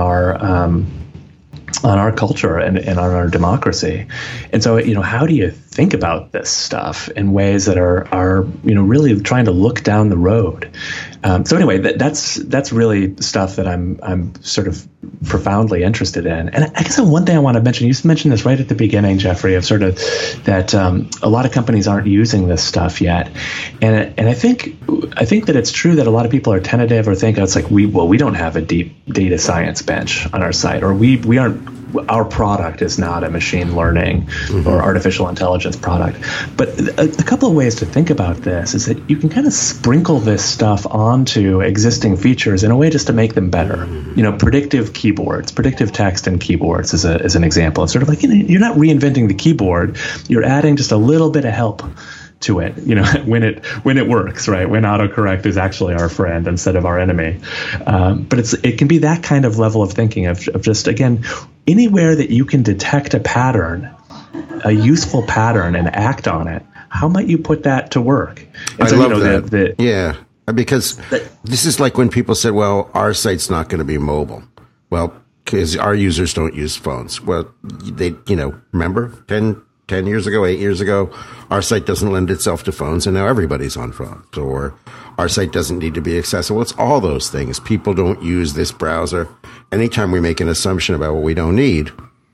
our culture and on our democracy. And so, you know, how do you think about this stuff in ways that are you know, really trying to look down the road? So anyway, that's really stuff that I'm sort of profoundly interested in. And I guess one thing I want to mention, you mentioned this right at the beginning, Jeffrey, of sort of that a lot of companies aren't using this stuff yet. And I think that it's true that a lot of people are tentative or think it's like, we don't have a deep data science bench on our site, or we aren't, our product is not a machine learning or artificial intelligence product. But a couple of ways to think about this is that you can kind of sprinkle this stuff onto existing features in a way just to make them better. You know, predictive keyboards, predictive text and keyboards is an example. It's sort of like, you know, you're not reinventing the keyboard, you're adding just a little bit of help to it, you know, when it works, right? When autocorrect is actually our friend instead of our enemy. But it can be that kind of level of thinking of just, again, anywhere that you can detect a pattern, a useful pattern, and act on it, how might you put that to work? And I so, love you know, that. Yeah, because this is like when people said, well, our site's not going to be mobile. Well, because our users don't use phones. Well, they, you know, remember 10 years ago, 8 years ago, our site doesn't lend itself to phones, and now everybody's on phones. Or our site doesn't need to be accessible. It's all those things. People don't use this browser. Anytime we make an assumption about what we don't need,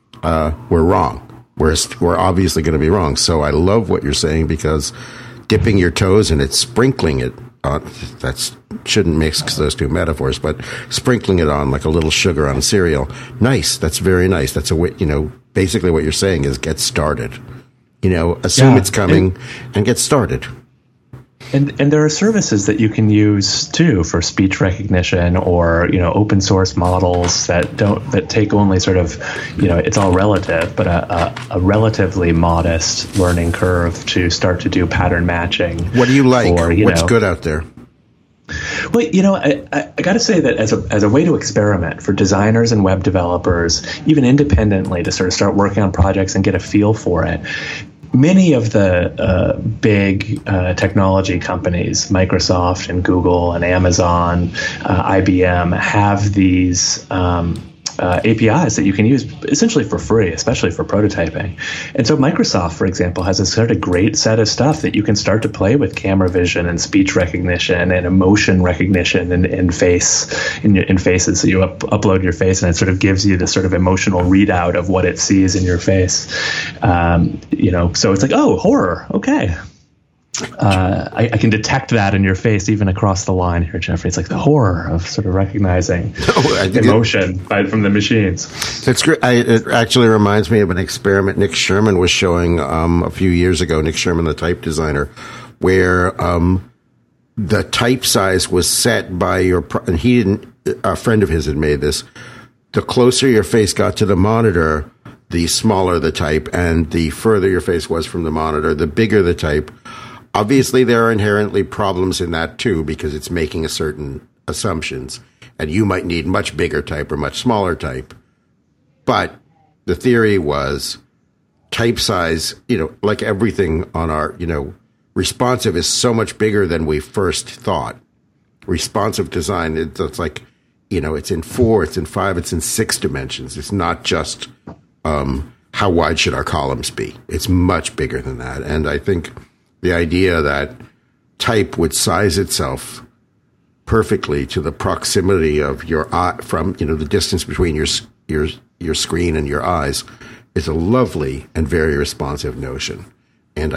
we're wrong. We're obviously going to be wrong. So I love what you're saying, because dipping your toes in it, sprinkling it on, shouldn't mix those two metaphors, but sprinkling it on like a little sugar on cereal. Nice. That's very nice. That's you know, basically what you're saying is get started. You know, assume it's coming and get started. And there are services that you can use too for speech recognition, or, you know, open source models that take only sort of, you know, it's all relative, but a relatively modest learning curve to start to do pattern matching. What do you like? What's good out there? Well, you know, I got to say that as a way to experiment for designers and web developers, even independently, to sort of start working on projects and get a feel for it, many of the big technology companies, Microsoft and Google and Amazon, IBM, have these APIs that you can use essentially for free, especially for prototyping. And so Microsoft, for example, has a sort of great set of stuff that you can start to play with camera vision and speech recognition and emotion recognition in faces. So you upload your face, and it sort of gives you the sort of emotional readout of what it sees in your face. You know, so it's like, oh, horror. Okay. I can detect that in your face even across the line here, Jeffrey. It's like the horror of sort of recognizing emotion from the machines. That's great. It actually reminds me of an experiment Nick Sherman was showing a few years ago. Nick Sherman, the type designer, where the type size was set by and he didn't. A friend of his had made this. The closer your face got to the monitor, the smaller the type, and the further your face was from the monitor, the bigger the type. Obviously, there are inherently problems in that, too, because it's making certain assumptions. And you might need much bigger type or much smaller type. But the theory was type size, you know, like everything on our, you know, responsive is so much bigger than we first thought. Responsive design, it's like, you know, it's in 4, it's in 5, it's in 6 dimensions. It's not just how wide should our columns be. It's much bigger than that. And I think the idea that type would size itself perfectly to the proximity of your eye from, you know, the distance between your screen and your eyes is a lovely and very responsive notion. And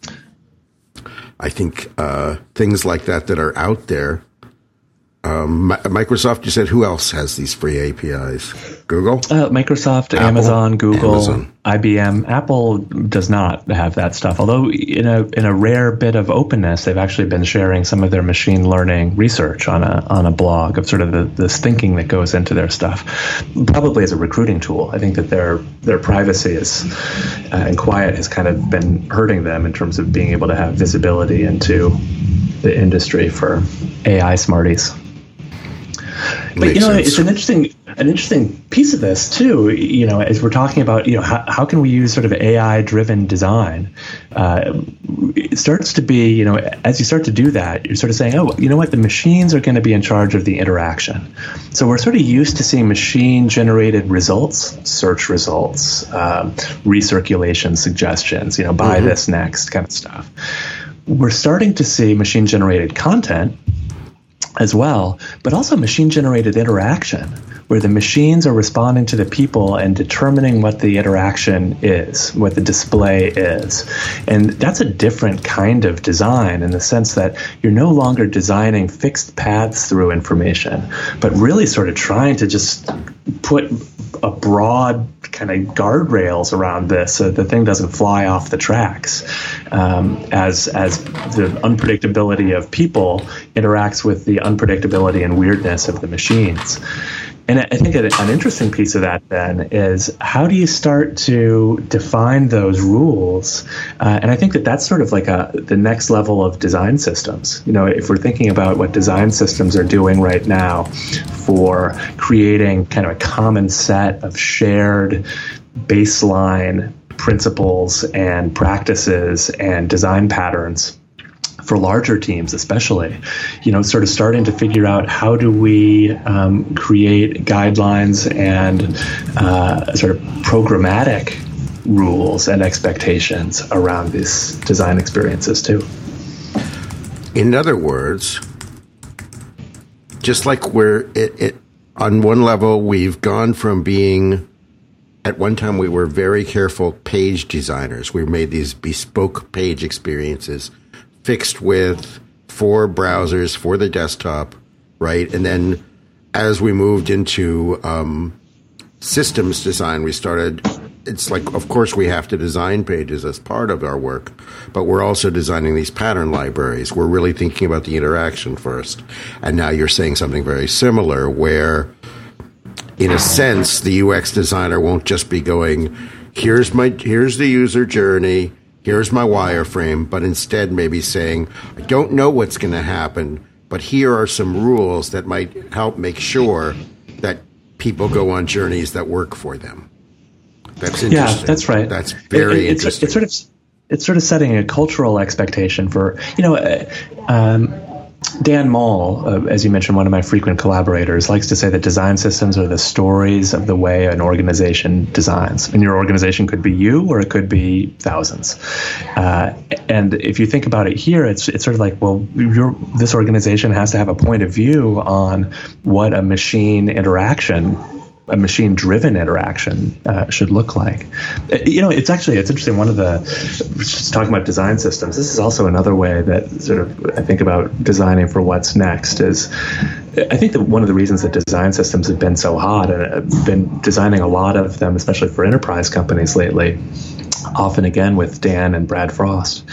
I think things like that are out there. Microsoft, you said, who else has these free APIs? Google? Microsoft, Apple, Amazon, Google, IBM. Apple does not have that stuff. Although in a rare bit of openness, they've actually been sharing some of their machine learning research on a blog of sort of this thinking that goes into their stuff. Probably as a recruiting tool. I think that their privacy is and quiet has kind of been hurting them in terms of being able to have visibility into the industry for AI smarties. But it's an interesting piece of this too. As we're talking about, how can we use sort of AI-driven design? It starts to be, as you start to do that, you're sort of saying, oh, you know what, the machines are going to be in charge of the interaction. So we're sort of used to seeing machine-generated results, search results, recirculation suggestions, buy this next kind of stuff. We're starting to see machine-generated content as well, but also machine-generated interaction, where the machines are responding to the people and determining what the interaction is, what the display is. And that's a different kind of design in the sense that you're no longer designing fixed paths through information, but really sort of trying to just put a broad kind of guardrails around this so that the thing doesn't fly off the tracks as the unpredictability of people interacts with the unpredictability and weirdness of the machines. And I think an interesting piece of that then is how do you start to define those rules? And I think that's sort of like the next level of design systems. If we're thinking about what design systems are doing right now for creating kind of a common set of shared baseline principles and practices and design patterns for larger teams especially, sort of starting to figure out how do we create guidelines and sort of programmatic rules and expectations around these design experiences too. In other words, just like it on one level, we've gone from being, at one time we were very careful page designers. We made these bespoke page experiences fixed with 4 browsers for the desktop, right? And then as we moved into systems design, we started, it's like, of course, we have to design pages as part of our work, but we're also designing these pattern libraries. We're really thinking about the interaction first. And now you're saying something very similar where, in a sense, the UX designer won't just be going, here's the user journey, here's my wireframe, but instead maybe saying, I don't know what's going to happen, but here are some rules that might help make sure that people go on journeys that work for them. That's interesting. Yeah, that's right. That's very interesting. It's sort of setting a cultural expectation for, Dan Moll, as you mentioned, one of my frequent collaborators, likes to say that design systems are the stories of the way an organization designs. And your organization could be you, or it could be thousands. And if you think about it here, it's sort of like, well, this organization has to have a point of view on what a machine-driven interaction should look like. It's interesting. Just talking about design systems, this is also another way that sort of I think about designing for what's next is, I think that one of the reasons that design systems have been so hot, and I've been designing a lot of them, especially for enterprise companies lately, often again with Dan and Brad Frost,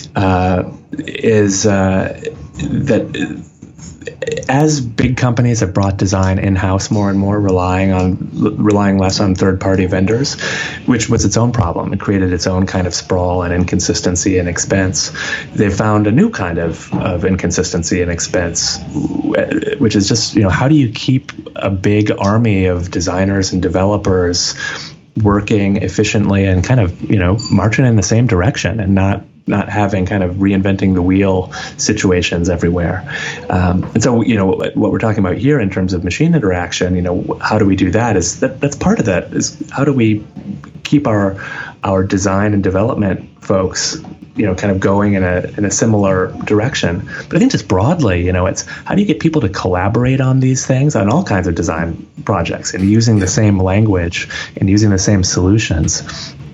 is that as big companies have brought design in-house more and more, relying less on third-party vendors, which was its own problem. It created its own kind of sprawl and inconsistency and expense. They found a new kind of inconsistency and expense, which is just, how do you keep a big army of designers and developers working efficiently and kind of, marching in the same direction and not having kind of reinventing the wheel situations everywhere. And so, what we're talking about here in terms of machine interaction, how do we do that? That's part of that is how do we keep our design and development folks kind of going in a similar direction. But I think just broadly, it's how do you get people to collaborate on these things, on all kinds of design projects, and using the same language and using the same solutions.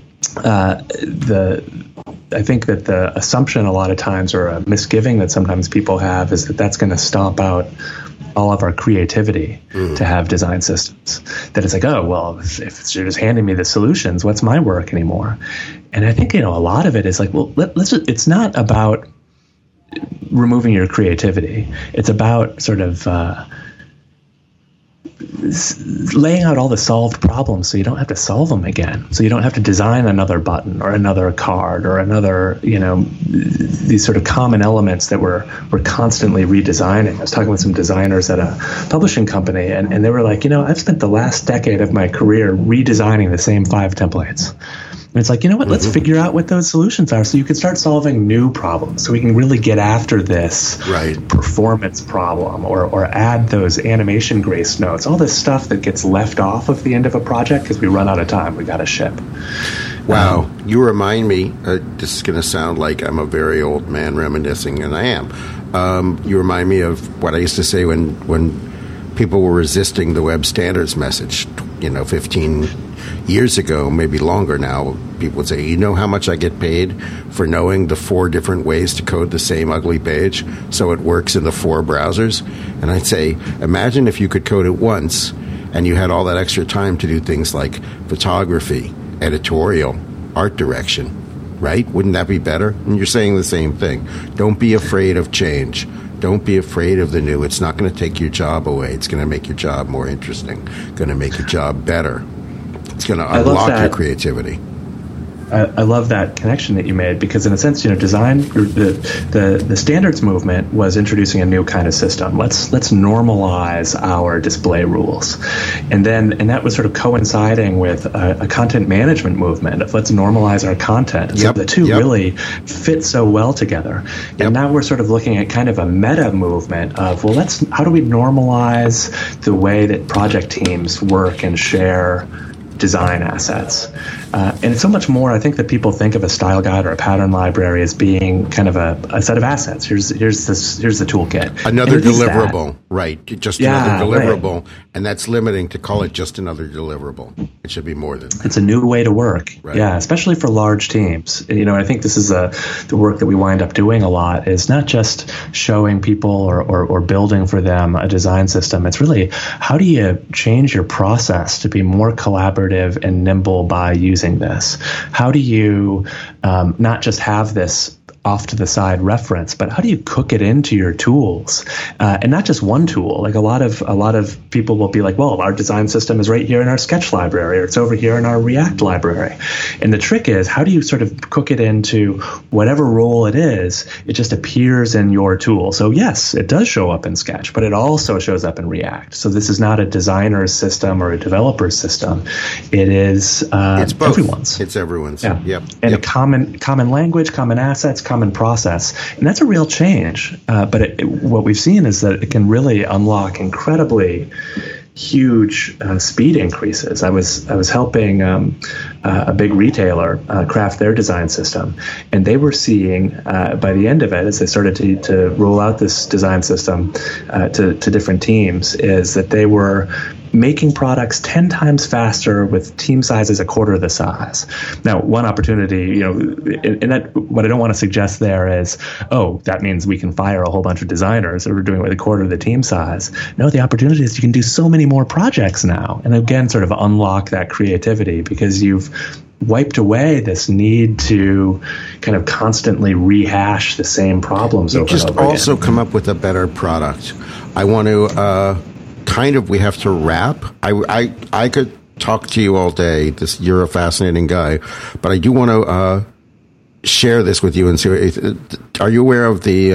I think that the assumption a lot of times, or a misgiving that sometimes people have, is that that's going to stomp out all of our creativity to have design systems. That it's like, oh, well, if you're just handing me the solutions, what's my work anymore? And I think, a lot of it is like, well, it's not about removing your creativity. It's about sort of laying out all the solved problems so you don't have to solve them again. So you don't have to design another button or another card or another, these sort of common elements that we're constantly redesigning. I was talking with some designers at a publishing company, and they were like, I've spent the last decade of my career redesigning the same 5 templates. And it's like, let's figure out what those solutions are so you can start solving new problems, so we can really get after this performance problem or add those animation grace notes, all this stuff that gets left off of the end of a project because we run out of time. We got to ship. Wow. You remind me, this is going to sound like I'm a very old man reminiscing, and I am. You remind me of what I used to say when people were resisting the web standards message, 15 years ago, maybe longer now. People would say, you know how much I get paid for knowing the 4 different ways to code the same ugly page so it works in the 4 browsers? And I'd say, imagine if you could code it once and you had all that extra time to do things like photography, editorial, art direction, right? Wouldn't that be better? And you're saying the same thing. Don't be afraid of change. Don't be afraid of the new. It's not going to take your job away. It's going to make your job more interesting, going to make your job better. It's going to unlock your creativity. I love that connection that you made, because in a sense, design, the standards movement was introducing a new kind of system. Let's normalize our display rules, and that was sort of coinciding with a content management movement of let's normalize our content. So the two really fit so well together. And now we're sort of looking at kind of a meta movement of, well, how do we normalize the way that project teams work and share design assets? And it's so much more. I think that people think of a style guide or a pattern library as being kind of a set of assets. Here's the toolkit. Another deliverable, right? Just another deliverable, and that's limiting to call it just another deliverable. It should be more than that. It's a new way to work. Right. Yeah, especially for large teams. I think this is the work that we wind up doing a lot, is not just showing people or building for them a design system. It's really, how do you change your process to be more collaborative and nimble by using this? How do you not just have this off to the side reference, but how do you cook it into your tools? And not just one tool. Like a lot of people will be like, well, our design system is right here in our Sketch library, or it's over here in our React library. And the trick is, how do you sort of cook it into whatever role it is? It just appears in your tool. So yes, it does show up in Sketch, but it also shows up in React. So this is not a designer's system or a developer's system. It is it's both. Everyone's. It's everyone's. Yeah. Yep. And a common language, common assets, common process, and that's a real change. But what we've seen is that it can really unlock incredibly huge speed increases. I was helping a big retailer craft their design system, and they were seeing by the end of it, as they started to roll out this design system to different teams, is that they were making products 10 times faster with team sizes a quarter the size. Now, one opportunity, and that, what I don't want to suggest there is, oh, that means we can fire a whole bunch of designers that we're doing it with a quarter of the team size. No, the opportunity is you can do so many more projects now. And again, sort of unlock that creativity, because you've wiped away this need to kind of constantly rehash the same problems over and over again. Just also come up with a better product. I want to we have to wrap. I could talk to you all day. You're a fascinating guy, but I do want to share this with you and see. Are you aware of the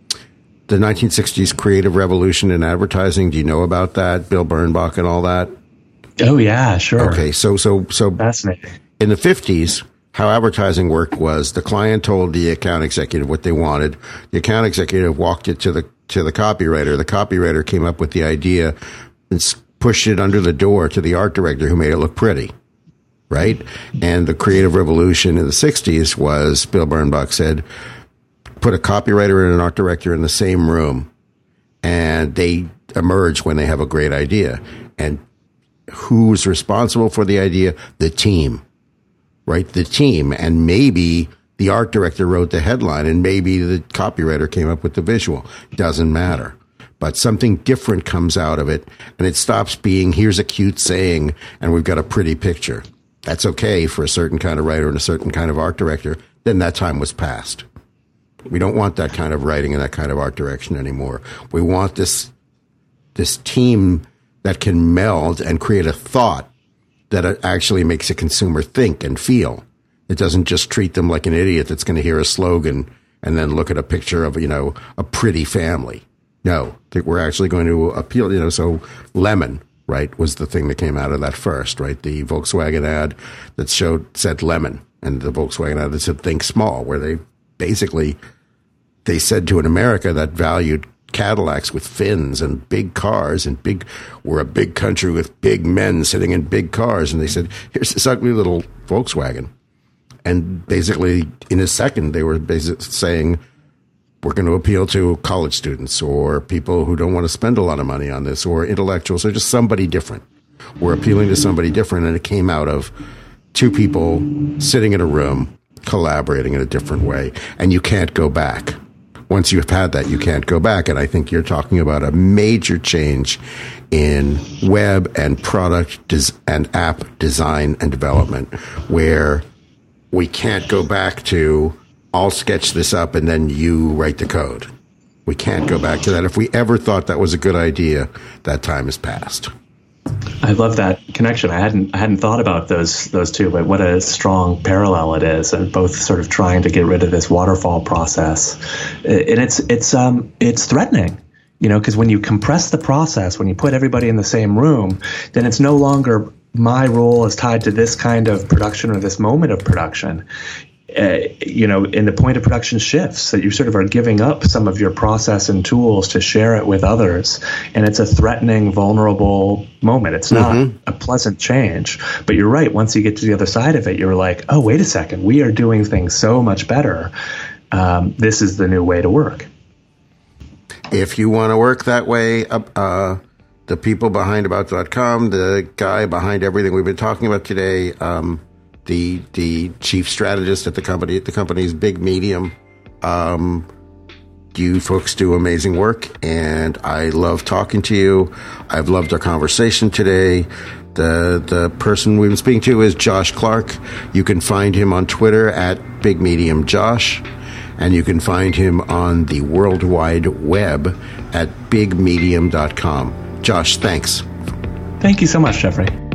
1960s creative revolution in advertising? Do you know about that? Bill Bernbach and all that? Oh yeah, sure. Okay, so fascinating. In the 50s, how advertising worked was the client told the account executive what they wanted. The account executive walked it to the copywriter. The copywriter came up with the idea and pushed it under the door to the art director, who made it look pretty. right? And the creative revolution in the 60s was, Bill Bernbach said, put a copywriter and an art director in the same room, and they emerge when they have a great idea. And who's responsible for the idea? The team, right? The team. And maybe the art director wrote the headline, and maybe the copywriter came up with the visual. Doesn't matter. But something different comes out of it, and it stops being, here's a cute saying, and we've got a pretty picture. That's okay for a certain kind of writer and a certain kind of art director. Then that time was past. We don't want that kind of writing and that kind of art direction anymore. We want this team that can meld and create a thought that actually makes a consumer think and feel. It doesn't just treat them like an idiot that's going to hear a slogan and then look at a picture of, a pretty family. No, I think we're actually going to appeal, so lemon, right, was the thing that came out of that first, right? The Volkswagen ad that said lemon, and the Volkswagen ad that said think small, where they said to an America that valued Cadillacs with fins and big cars and we're a big country with big men sitting in big cars. And they said, here's this ugly little Volkswagen. And basically in a second, they were basically saying, we're going to appeal to college students or people who don't want to spend a lot of money on this, or intellectuals, or just somebody different. We're appealing to somebody different. And it came out of two people sitting in a room, collaborating in a different way. And you can't go back. Once you've had that, you can't go back. And I think you're talking about a major change in web and product and app design and development, where we can't go back to, I'll sketch this up and then you write the code. We can't go back to that. If we ever thought that was a good idea, that time has passed. I love that connection. I hadn't thought about those two, but what a strong parallel it is, and both sort of trying to get rid of this waterfall process. And it's threatening, because when you compress the process, when you put everybody in the same room, then it's no longer my role is tied to this kind of production or this moment of production. And the point of production shifts, that you sort of are giving up some of your process and tools to share it with others. And it's a threatening, vulnerable moment. It's not a pleasant change. But you're right. Once you get to the other side of it, you're like, oh, wait a second. We are doing things so much better. This is the new way to work. If you want to work that way, the people behind About.com, the guy behind everything we've been talking about today, the chief strategist at the company's Big Medium. You folks do amazing work, and I love talking to you. I've loved our conversation today. The person we've been speaking to is Josh Clark. You can find him on Twitter at Big Medium Josh, and you can find him on the World Wide Web at bigmedium.com. Josh, thanks. Thank you so much, Jeffrey.